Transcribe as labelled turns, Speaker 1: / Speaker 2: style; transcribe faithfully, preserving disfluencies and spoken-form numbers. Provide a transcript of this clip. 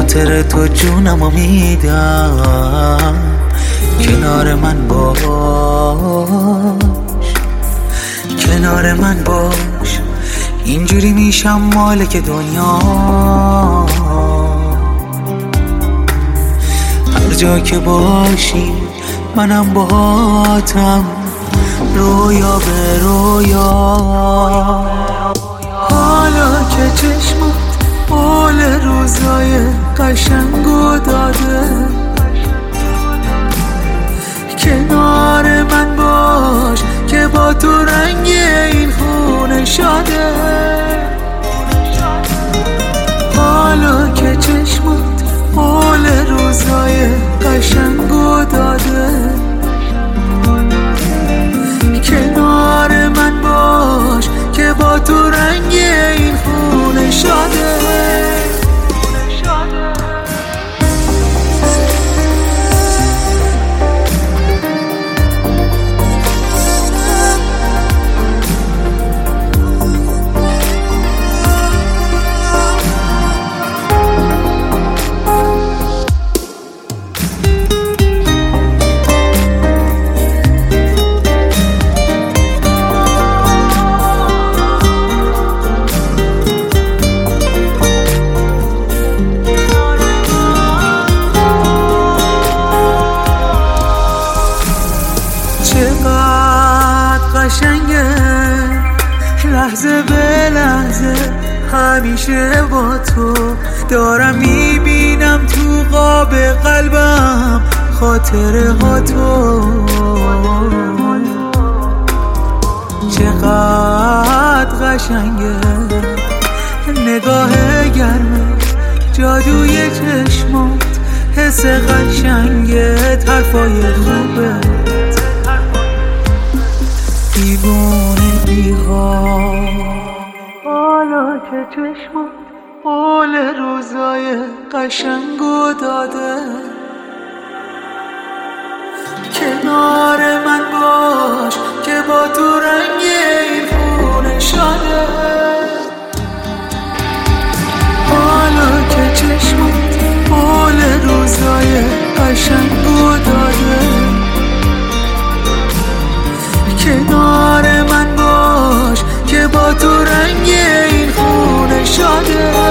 Speaker 1: خاطر تو جونمو میدم، کنار من باش، کنار من باش، اینجوری میشم مالک دنیا. هر جا که باشی منم باهاتم، رویا به رویا. حالا که چشمت حال روزای قشنگو داده، کنار من باش که با تو رنگ این خونه شاده. حالا که چشمت حال روزای قشنگو داده، کنار من باش که با تو رنگ این خونه شاده. چقدر قشنگه لحظه به لحظه، همیشه با تو دارم میبینم تو قاب قلبم خاطره ها تو. چقدر قشنگه نگاه گرمه، جادوی چشمات، حس قشنگه، حرفای خوبه، دیوونه بیها. حالا که چشمات حال روزای قشنگو داده، کنار من باش که با تو رنگ این خونه شاده. حالا که چشمات حال روزای قشنگو داده، کنار من باش که با تو رنگ این خونه شاده.